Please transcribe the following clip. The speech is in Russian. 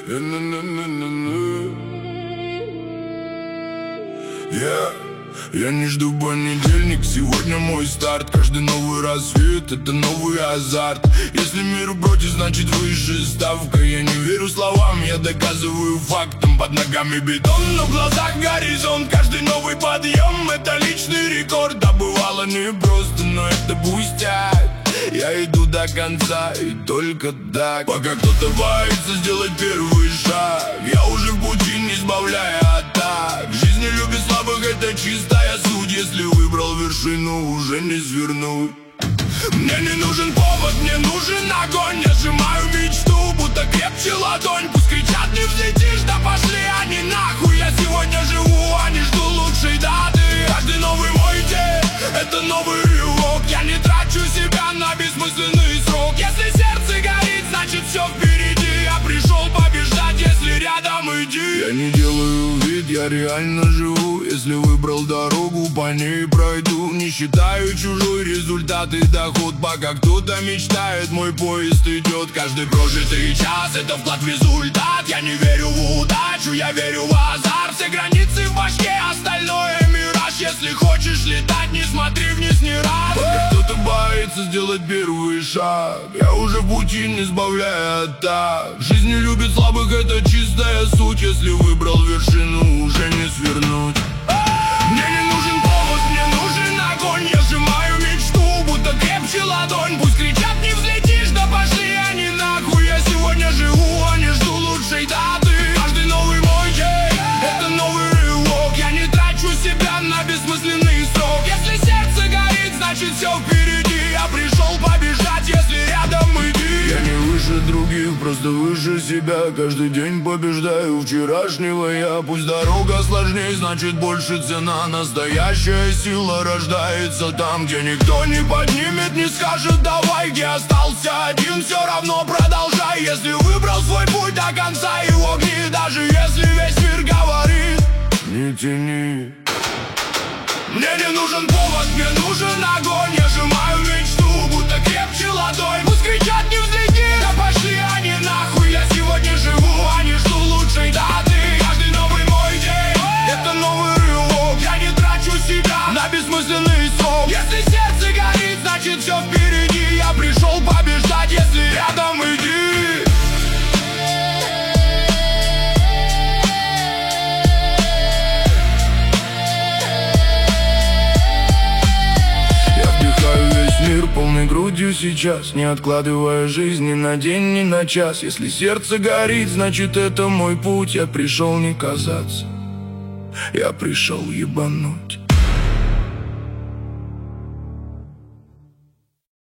Я не жду понедельник, сегодня мой старт. Каждый новый рассвет — это новый азарт. Если мир против, значит выше ставка. Я не верю словам, я доказываю фактом. Под ногами бетон, но в глазах горизонт. Каждый новый подъем — это личный рекорд. Да бывало непросто, но это пустяк. Я иду до конца и только так. Пока кто-то боится сделать первый шаг, я уже в пути, не сбавляя атак. Жизнь не любит слабых, это чистая суть. Если выбрал вершину, уже не свернуть. Мне не нужен повод, мне нужен огонь. Я сжимаю мечту, будто крепче ладонь. Пусть кричат, не взлетишь, да пошли они нахуй. Я сегодня живу, а не жду лучшей даты. Каждый новый мой день — это новый рывок. Я не трачу себя на бессмысленный срок. Если сердце горит, значит все впереди. Я пришел побеждать, если рядом иди. Я не делаю вид, я реально живу. Если выбрал дорогу, по ней пройду. Не считаю чужой результат и доход. Пока кто-то мечтает, мой поезд идет. Каждый прожитый час — это вклад в результат. Я не верю в удачу, я верю в азарт. Все границы в башке, остальное мираж. Если хочешь летать, не смотри вниз ни разу. Пока кто-то боится сделать первый шаг, я уже в пути, не сбавляя атак. Жизнь не любит слабых, это чистая суть. Если выбрал вершину, уже не свернуть. Мне не нужен повод, мне нужен огонь. Я сжимаю мечту, будто крепче ладонь. Пусть кричат, не взлетишь, да пошли они нахуй. Я сегодня живу, а не жду лучшей даты. Каждый новый мой день — это новый рывок. Я не трачу себя на бессмысленный срок. Если сердце горит, значит все впереди. Я пришел побеждать, если рядом иди. Я не выше других, просто выше себя. Каждый день побеждаю вчерашнего я. Пусть дорога сложнее, значит больше цена. Настоящая сила рождается там, где никто не поднимет, не скажет давай. Где остался один, все равно продолжай. Если выбрал свой путь до конца, его гни. Даже если весь мир говорит не тяни. Мне не нужен повод, мне нужен огонь. Я сжимаю мечту, будто крепче ладонь. Пусть кричат, не взлети, да пошли они нахуй. Я сегодня живу, а не жду лучшей даты. Каждый новый мой день — это новый рывок. Я не трачу себя на бессмысленный срок. Если сердце горит, значит все впереди. Я пришел побеждать, если рядом иди. Мир полной грудью сейчас, не откладывая жизнь ни на день, ни на час. Если сердце горит, значит это мой путь. Я пришел не казаться, я пришел ебануть.